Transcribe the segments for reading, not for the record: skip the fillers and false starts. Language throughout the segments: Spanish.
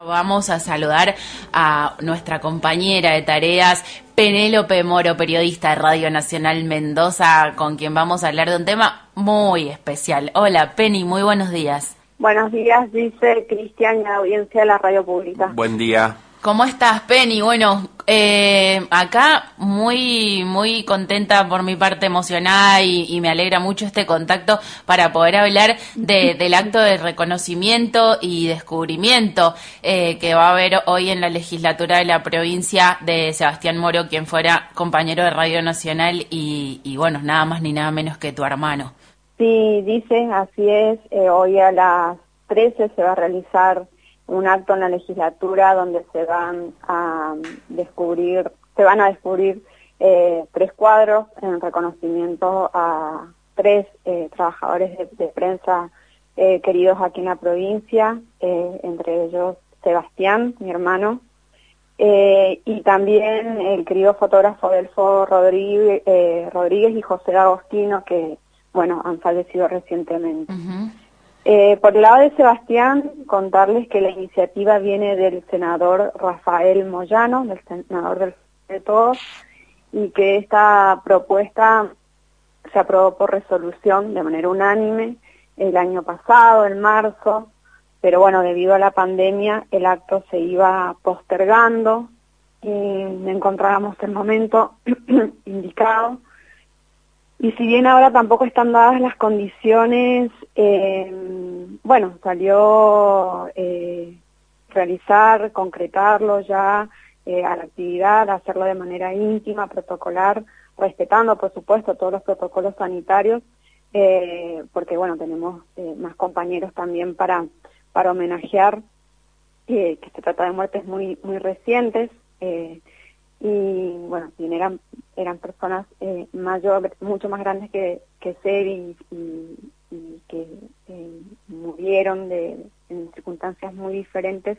Vamos a saludar a nuestra compañera de tareas, Penélope Moro, periodista de Radio Nacional Mendoza, con quien vamos a hablar de un tema muy especial. Hola, Penny, muy buenos días. Buenos días, dice Cristian y la audiencia de la radio pública. Buen día. ¿Cómo estás, Penny? Bueno, acá muy contenta por mi parte, emocionada y me alegra mucho este contacto para poder hablar del acto de reconocimiento y descubrimiento que va a haber hoy en la legislatura de la provincia de Sebastián Moro, quien fuera compañero de Radio Nacional y bueno, nada más ni nada menos que tu hermano. Sí, dice, así es. Hoy a las 13 se va a realizar un acto en la legislatura donde se van a descubrir 3 cuadros en reconocimiento a 3 trabajadores de prensa queridos aquí en la provincia, entre ellos Sebastián, mi hermano, y también el querido fotógrafo Delfo Rodríguez y José Agostino, que bueno, han fallecido recientemente. Uh-huh. Por el lado de Sebastián, contarles que la iniciativa viene del senador Rafael Moyano, del senador del Frente de Todos, y que esta propuesta se aprobó por resolución de manera unánime el año pasado, en marzo, pero bueno, debido a la pandemia el acto se iba postergando y encontrábamos el momento indicado. Y si bien ahora tampoco están dadas las condiciones, bueno, salió realizar, concretarlo ya a la actividad, hacerlo de manera íntima, protocolar, respetando por supuesto todos los protocolos sanitarios, porque bueno, tenemos más compañeros también para homenajear, que se trata de muertes muy recientes, y bueno, bien eran personas mucho más grandes que Sebi y que murieron en circunstancias muy diferentes.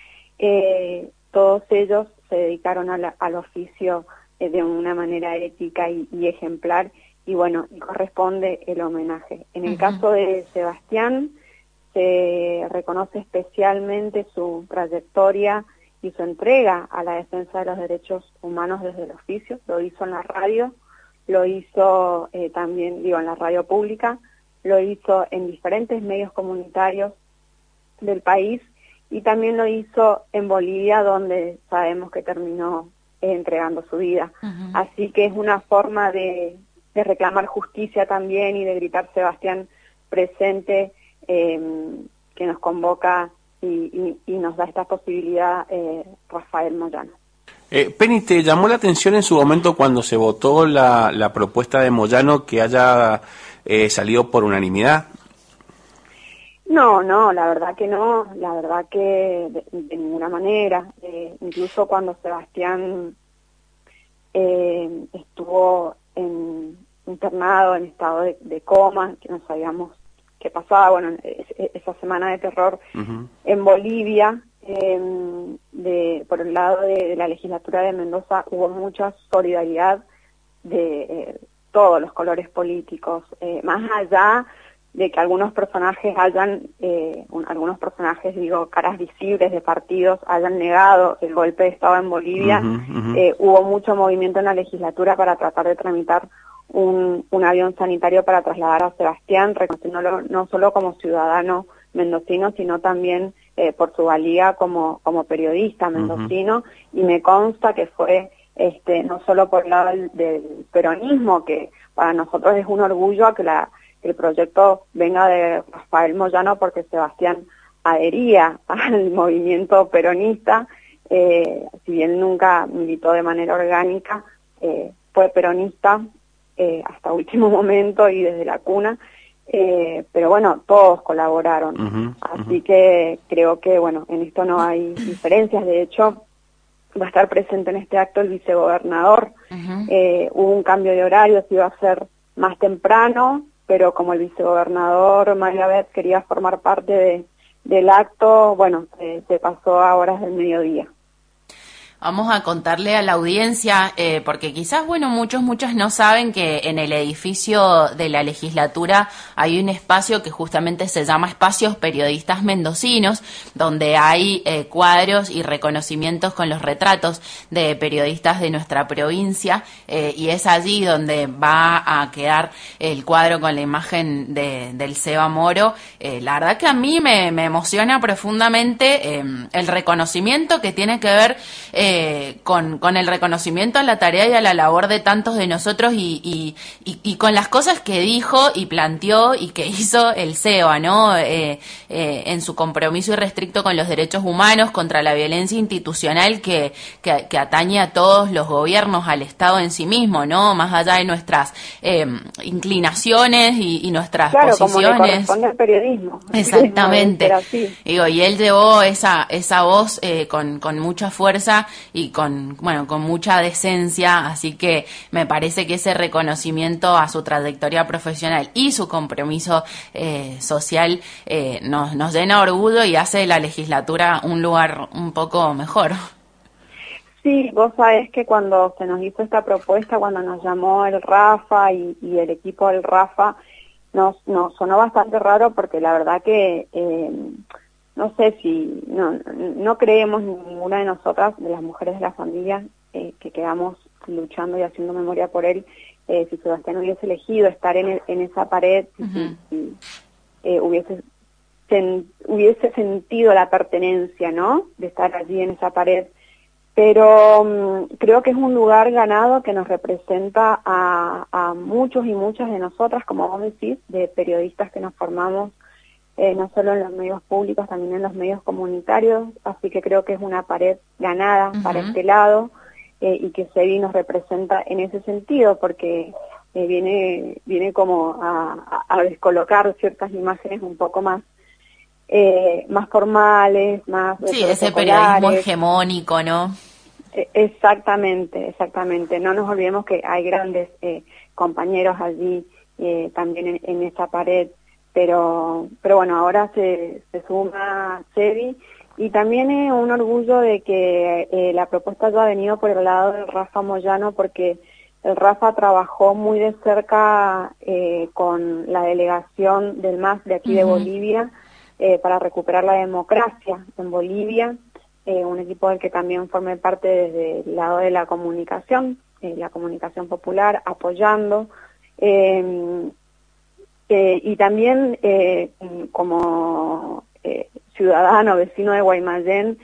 Todos ellos se dedicaron al oficio de una manera ética y ejemplar, y bueno, y corresponde el homenaje. En el caso de Sebastián, se reconoce especialmente su trayectoria y su entrega a la defensa de los derechos humanos desde el oficio. Lo hizo en la radio, lo hizo también, en la radio pública, lo hizo en diferentes medios comunitarios del país, y también lo hizo en Bolivia, donde sabemos que terminó entregando su vida. Uh-huh. Así que es una forma de reclamar justicia también y de gritar Sebastián presente, que nos convoca y nos da esta posibilidad Rafael Moyano. Penny, ¿te llamó la atención en su momento cuando se votó la propuesta de Moyano que haya salido por unanimidad? No, la verdad que no, la verdad que de ninguna manera. Incluso cuando Sebastián estuvo internado en estado de coma, que no sabíamos qué pasaba, bueno, esa semana de terror uh-huh. en Bolivia, por el lado de la legislatura de Mendoza hubo mucha solidaridad de todos los colores políticos, más allá de que algunos personajes caras visibles de partidos, hayan negado el golpe de Estado en Bolivia. Uh-huh, uh-huh. Hubo mucho movimiento en la legislatura para tratar de tramitar un avión sanitario para trasladar a Sebastián, reconociéndolo no solo como ciudadano mendocino, sino también por su valía como periodista mendocino, uh-huh. Y me consta que fue no solo por el lado del peronismo, que para nosotros es un orgullo que el proyecto venga de Rafael Moyano, porque Sebastián adhería al movimiento peronista, si bien nunca militó de manera orgánica, fue peronista hasta último momento y desde la cuna, pero bueno, todos colaboraron. Uh-huh, así uh-huh. Que creo que bueno, en esto no hay diferencias. De hecho, va a estar presente en este acto el vicegobernador. Uh-huh. Hubo un cambio de horario, se iba a hacer más temprano, pero como el vicegobernador María Bet quería formar parte del acto, bueno, se pasó a horas del mediodía. Vamos a contarle a la audiencia, porque quizás, bueno, muchas no saben que en el edificio de la legislatura hay un espacio que justamente se llama Espacios Periodistas Mendocinos, donde hay cuadros y reconocimientos con los retratos de periodistas de nuestra provincia, y es allí donde va a quedar el cuadro con la imagen del Seba Moro. La verdad que a mí me emociona profundamente el reconocimiento que tiene que ver con el reconocimiento a la tarea y a la labor de tantos de nosotros y con las cosas que dijo y planteó y que hizo el Seba, ¿no? En su compromiso irrestricto con los derechos humanos, contra la violencia institucional que atañe a todos los gobiernos, al Estado en sí mismo, ¿no? Más allá de nuestras inclinaciones y nuestras posiciones. Como le corresponde al periodismo. Exactamente. Digo, y él llevó esa voz con mucha fuerza y con mucha decencia, así que me parece que ese reconocimiento a su trayectoria profesional y su compromiso social nos llena de orgullo y hace de la legislatura un lugar un poco mejor. Sí, vos sabés que cuando se nos hizo esta propuesta, cuando nos llamó el Rafa y el equipo del Rafa, nos sonó bastante raro porque la verdad que no sé si no creemos ninguna de nosotras, de las mujeres de la familia que quedamos luchando y haciendo memoria por él, si Sebastián hubiese elegido estar en esa pared, si hubiese sentido la pertenencia, ¿no?, de estar allí en esa pared. Pero creo que es un lugar ganado que nos representa a muchos y muchas de nosotras, como vos decís, de periodistas que nos formamos no solo en los medios públicos, también en los medios comunitarios, así que creo que es una pared ganada para este lado y que Sebi nos representa en ese sentido, porque viene como a descolocar ciertas imágenes un poco más formales, más sí, ese periodismo hegemónico, ¿no? Exactamente. No nos olvidemos que hay grandes compañeros allí también en esa pared, pero bueno, ahora se suma Sebi, y también es un orgullo de que la propuesta haya venido por el lado del Rafa Moyano, porque el Rafa trabajó muy de cerca con la delegación del MAS de aquí de Bolivia para recuperar la democracia en Bolivia, un equipo del que también formé parte desde el lado de la comunicación popular, apoyando, y también como ciudadano, vecino de Guaymallén,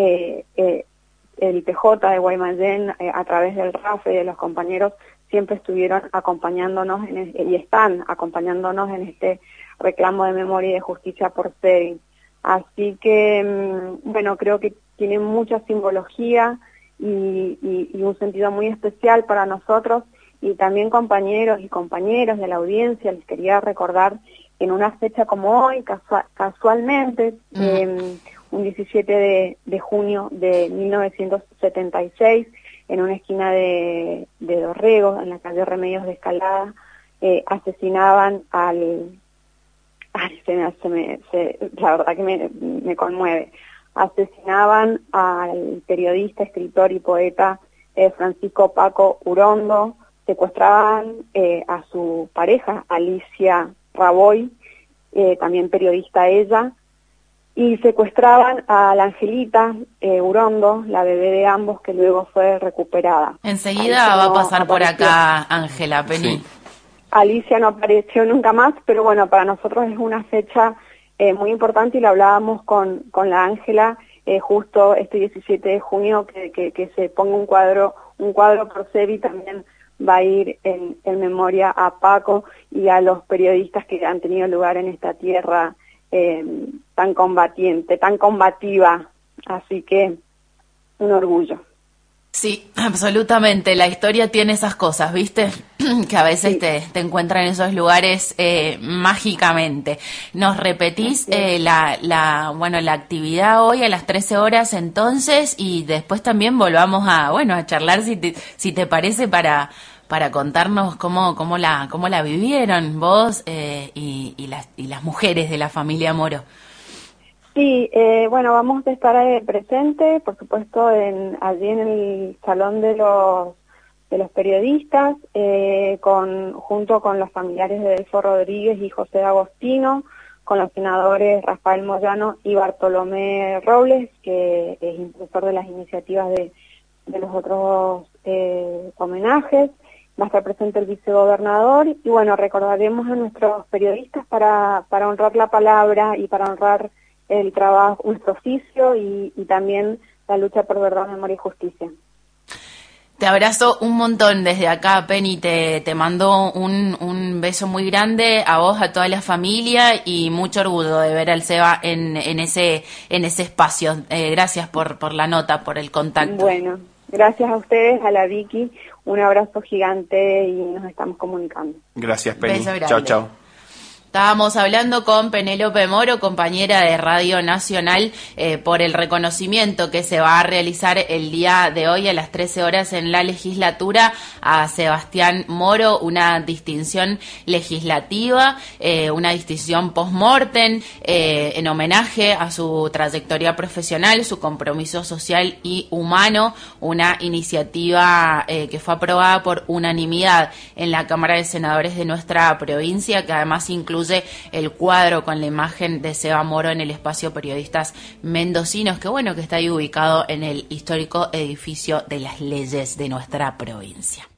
el PJ de Guaymallén, a través del RAFE y de los compañeros, siempre estuvieron acompañándonos y están acompañándonos en este reclamo de memoria y de justicia por Sebi. Así que, bueno, creo que tiene mucha simbología y un sentido muy especial para nosotros, y también compañeros y compañeras de la audiencia. Les quería recordar en una fecha como hoy, casualmente, un 17 de junio de 1976, en una esquina de Dorrego, en la calle Remedios de Escalada, asesinaban la verdad que me conmueve. Asesinaban al periodista, escritor y poeta Francisco Paco Urondo, secuestraban a su pareja, Alicia Raboy, también periodista ella, y secuestraban a la Angelita Urondo, la bebé de ambos, que luego fue recuperada. Enseguida va a pasar por acá Ángela Penny. Sí. Alicia no apareció nunca más, pero bueno, para nosotros es una fecha muy importante, y lo hablábamos con la Ángela, justo este 17 de junio, que se ponga un cuadro por Sebi también va a ir en memoria a Paco y a los periodistas que han tenido lugar en esta tierra tan combatiente, tan combativa, así que un orgullo. Sí, absolutamente. La historia tiene esas cosas, ¿viste? Que a veces te encuentran en esos lugares mágicamente. ¿Nos repetís la actividad hoy a las 13 horas entonces? Y después también volvamos a charlar, si te parece, para contarnos cómo la vivieron vos y las mujeres de la familia Moro. Sí, bueno, vamos a estar presentes, por supuesto, allí en el Salón de los Periodistas, junto con los familiares de Delfo Rodríguez y José Agostino, con los senadores Rafael Moyano y Bartolomé Robles, que es impulsor de las iniciativas de los otros homenajes. Va a estar presente el vicegobernador y bueno, recordaremos a nuestros periodistas para honrar la palabra y para honrar el trabajo, nuestro oficio y también la lucha por verdad, memoria y justicia. Te abrazo un montón desde acá, Penny, te mando un beso muy grande a vos, a toda la familia y mucho orgullo de ver al Seba en ese espacio. Gracias por la nota, por el contacto. Bueno, gracias a ustedes, a la Vicky, un abrazo gigante y nos estamos comunicando. Gracias, Penny. Beso grande. Chao, chao. Estábamos hablando con Penélope Moro, compañera de Radio Nacional, por el reconocimiento que se va a realizar el día de hoy a las 13 horas en la legislatura a Sebastián Moro, una distinción legislativa, una distinción post-mortem, en homenaje a su trayectoria profesional, su compromiso social y humano, una iniciativa que fue aprobada por unanimidad en la Cámara de Senadores de nuestra provincia, que además incluye el cuadro con la imagen de Seba Moro en el espacio Periodistas Mendocinos, que bueno, que está ahí ubicado en el histórico edificio de las leyes de nuestra provincia.